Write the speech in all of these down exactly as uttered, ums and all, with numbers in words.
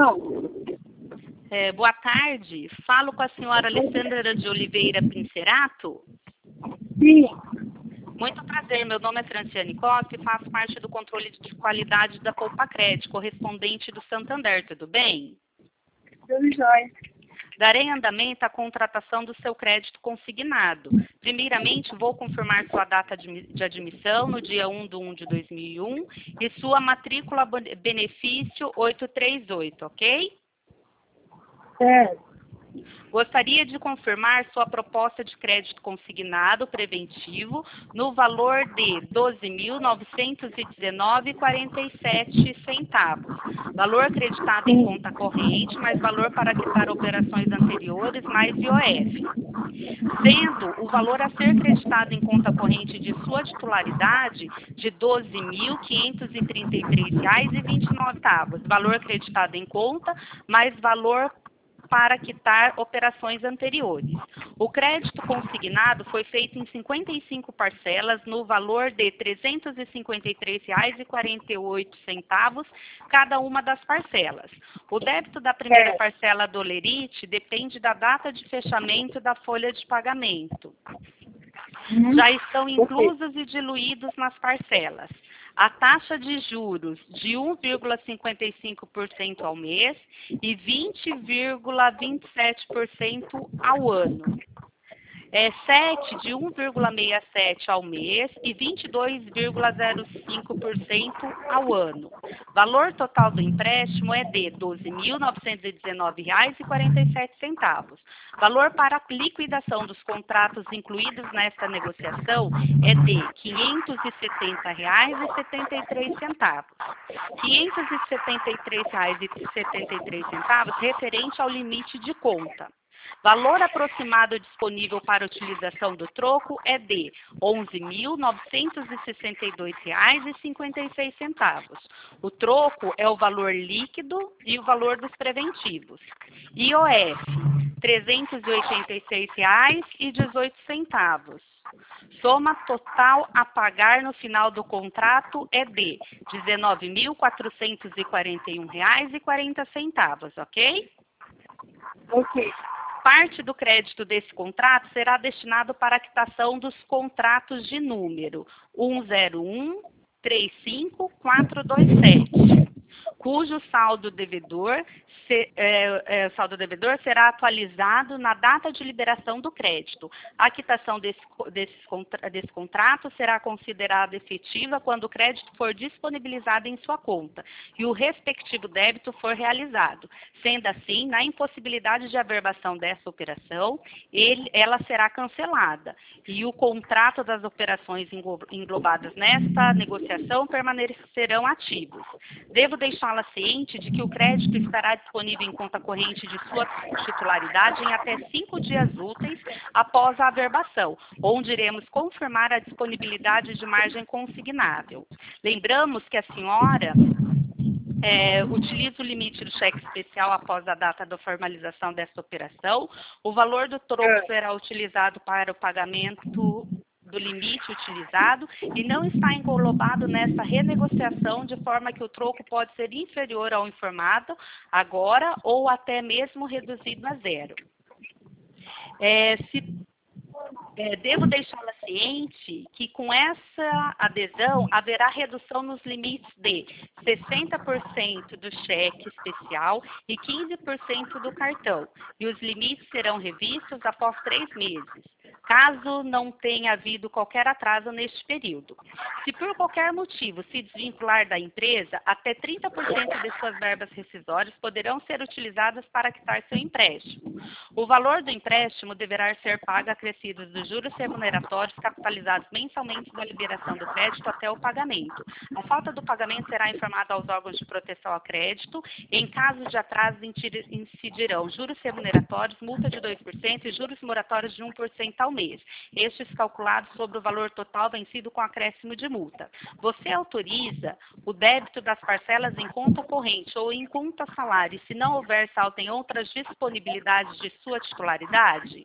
Não. É, boa tarde. Falo com a senhora Alessandra de Oliveira Pincerato. Sim. Muito prazer. Meu nome é Franciane Costa e faço parte do controle de qualidade da Colpacred, correspondente do Santander. Tudo bem? Tudo jóia. Darei andamento à contratação do seu crédito consignado. Primeiramente, vou confirmar sua data de admissão no dia um de um de dois mil e um e sua matrícula benefício oito três oito, ok? Certo. Gostaria de confirmar sua proposta de crédito consignado preventivo no valor de doze mil novecentos e dezenove reais e quarenta e sete centavos. Valor acreditado em conta corrente, mais valor para quitar operações anteriores, mais I O F. Sendo o valor a ser creditado em conta corrente de sua titularidade de doze mil quinhentos e trinta e três reais e vinte e nove centavos. Valor acreditado em conta, mais valor para quitar operações anteriores. O crédito consignado foi feito em cinquenta e cinco parcelas no valor de trezentos e cinquenta e três reais e quarenta e oito centavos cada uma das parcelas. O débito da primeira parcela do Lerite depende da data de fechamento da folha de pagamento. Uhum. Já estão inclusos e diluídos nas parcelas a taxa de juros de um vírgula cinquenta e cinco por cento ao mês e vinte vírgula vinte e sete por cento ao ano. É, sete de um vírgula sessenta e sete ao mês e vinte e dois vírgula zero cinco por cento ao ano. Valor total do empréstimo é de doze mil novecentos e dezenove reais e quarenta e sete centavos. Valor para liquidação dos contratos incluídos nesta negociação é de quinhentos e setenta reais e setenta e três centavos. quinhentos e setenta e três reais e setenta e três centavos referente ao limite de conta. Valor aproximado disponível para utilização do troco é de onze mil novecentos e sessenta e dois reais e cinquenta e seis centavos. O troco é o valor líquido e o valor dos preventivos. I O F, trezentos e oitenta e seis reais e dezoito centavos. Soma total a pagar no final do contrato é de dezenove mil quatrocentos e quarenta e um reais e quarenta centavos, ok? Ok. Parte do crédito desse contrato será destinado para a quitação dos contratos de número um zero um três cinco quatro dois sete, cujo saldo devedor, se, é, é, saldo devedor será atualizado na data de liberação do crédito. A quitação desse, desse, desse contrato será considerada efetiva quando o crédito for disponibilizado em sua conta e o respectivo débito for realizado. Sendo assim, na impossibilidade de averbação dessa operação, ele, ela será cancelada e o contrato das operações englobadas nesta negociação permanecerão ativos. Devo deixá-la ciente de que o crédito estará disponível em conta corrente de sua titularidade em até cinco dias úteis após a averbação, onde iremos confirmar a disponibilidade de margem consignável. Lembramos que a senhora É, utiliza o limite do cheque especial após a data da formalização dessa operação. O valor do troco será utilizado para o pagamento do limite utilizado e não está englobado nessa renegociação, de forma que o troco pode ser inferior ao informado agora ou até mesmo reduzido a zero. É, se É, devo deixá-la ciente que com essa adesão haverá redução nos limites de sessenta por cento do cheque especial e quinze por cento do cartão, e os limites serão revistos após três meses, caso não tenha havido qualquer atraso neste período. Se por qualquer motivo se desvincular da empresa, até trinta por cento de suas verbas rescisórias poderão ser utilizadas para quitar seu empréstimo. O valor do empréstimo deverá ser pago acrescidos dos juros remuneratórios capitalizados mensalmente da liberação do crédito até o pagamento. A falta do pagamento será informada aos órgãos de proteção ao crédito. Em caso de atraso, incidirão juros remuneratórios, multa de dois por cento e juros moratórios de um por cento ao mês. Estes calculados sobre o valor total vencido com acréscimo de multa. Você autoriza o débito das parcelas em conta corrente ou em conta salário, se não houver saldo em outras disponibilidades de sua titularidade?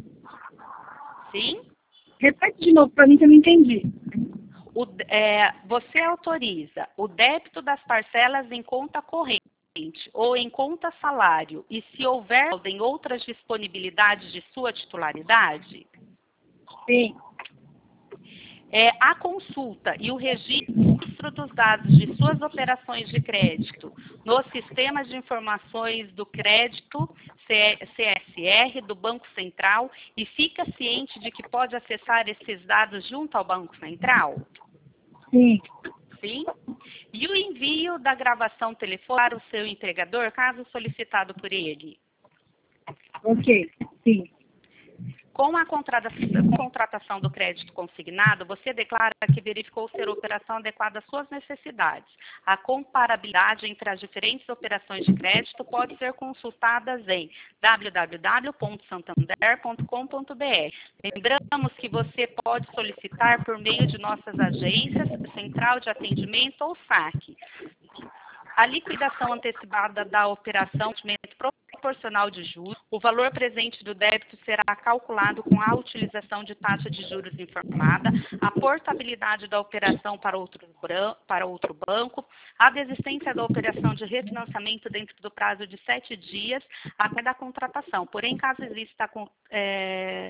Sim? Repete de novo para mim que eu não entendi. O, é, você autoriza o débito das parcelas em conta corrente ou em conta salário e se houver em outras disponibilidades de sua titularidade? Sim. É, a consulta e o registro dos dados de suas operações de crédito nos sistemas de informações do crédito, C S R, do Banco Central, e fica ciente de que pode acessar esses dados junto ao Banco Central? Sim. Sim. E o envio da gravação telefônica para o seu entregador, caso solicitado por ele? Ok. Sim. Com a contratação do crédito consignado, você declara que verificou ser a operação adequada às suas necessidades. A comparabilidade entre as diferentes operações de crédito pode ser consultada em w w w ponto santander ponto com ponto b r. Lembramos que você pode solicitar por meio de nossas agências, Central de Atendimento ou saque. A liquidação antecipada da operação de proporcional de juros, o valor presente do débito será calculado com a utilização de taxa de juros informada, a portabilidade da operação para outro, para outro banco, a desistência da operação de refinanciamento dentro do prazo de sete dias até da contratação. Porém, caso exista é,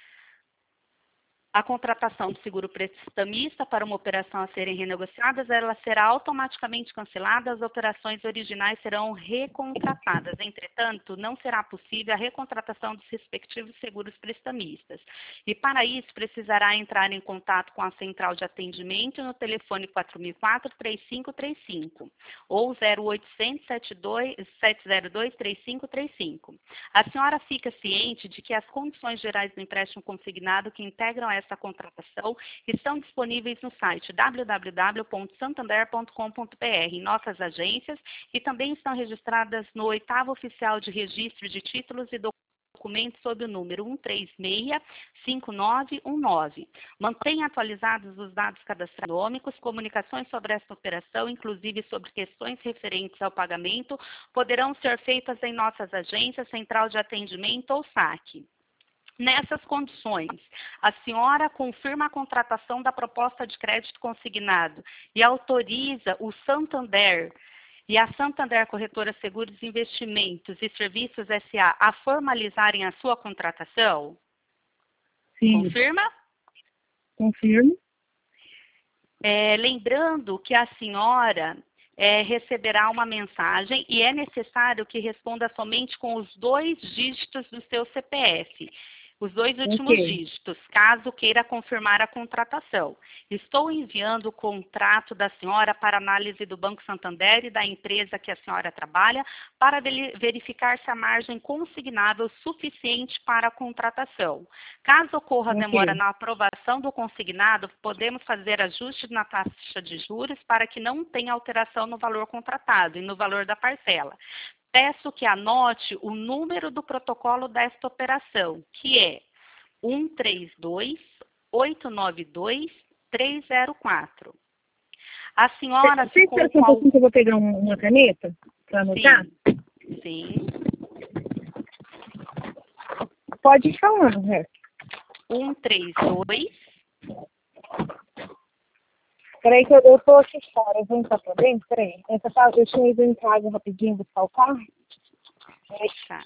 a contratação do seguro prestamista para uma operação a serem renegociadas, ela será automaticamente cancelada, as operações originais serão recontratadas. Entretanto, não será possível a recontratação dos respectivos seguros prestamistas. E para isso, precisará entrar em contato com a central de atendimento no telefone quatro mil e quatro, três cinco três cinco ou zero oitocentos, sete zero dois, três cinco três cinco. A senhora fica ciente de que as condições gerais do empréstimo consignado que integram essa contratação estão disponíveis no site w w w ponto santander ponto com ponto b r, em nossas agências, e também estão registradas no oitavo oficial de registro de títulos e documentos sob o número um três seis, cinco nove um nove. Mantenha atualizados os dados cadastronômicos, comunicações sobre esta operação, inclusive sobre questões referentes ao pagamento, poderão ser feitas em nossas agências, Central de Atendimento ou saque. Nessas condições, a senhora confirma a contratação da proposta de crédito consignado e autoriza o Santander e a Santander Corretora Seguros, Investimentos e Serviços S A a formalizarem a sua contratação? Sim. Confirma? Confirmo. É, lembrando que a senhora é, receberá uma mensagem e é necessário que responda somente com os dois dígitos do seu C P F. Os dois últimos Ok. dígitos, caso queira confirmar a contratação. Estou enviando o contrato da senhora para análise do Banco Santander e da empresa que a senhora trabalha para verificar se a margem consignável suficiente para a contratação. Caso ocorra Ok. demora na aprovação do consignado, podemos fazer ajustes na taxa de juros para que não tenha alteração no valor contratado e no valor da parcela. Peço que anote o número do protocolo desta operação, que é um três dois, oito nove dois, três zero quatro. A senhora Você ficou espera só um com... pouquinho que eu vou pegar um- uma caneta para anotar? Sim, sim. Pode ir falando, né? um três dois, Peraí que eu, eu tô aqui fora, eu vou entrar pra dentro, peraí. Essa, tá- eu tinha ido em casa rapidinho buscar o carro. Peraí. tá.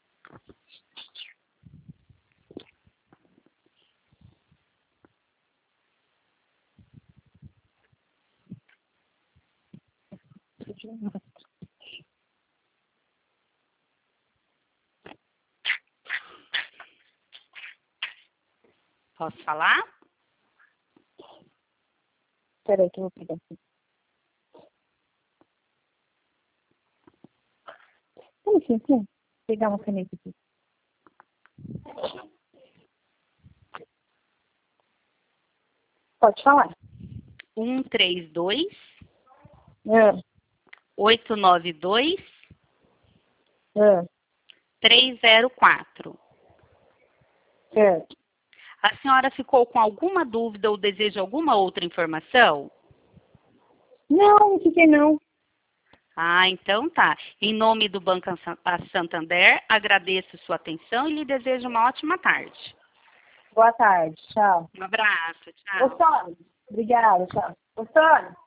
Posso falar? Peraí que eu vou pegar aqui. Como assim, assim? Vou pegar uma caneta aqui. Pode falar. um três dois, É, oito nove dois, é, três zero quatro. é. A senhora ficou com alguma dúvida ou deseja alguma outra informação? Não, não fiquei não. Ah, então tá. Em nome do Banco Santander, agradeço sua atenção e lhe desejo uma ótima tarde. Boa tarde, tchau. Um abraço, tchau. Ô, Sônia, obrigada, tchau. Ô, Sônia.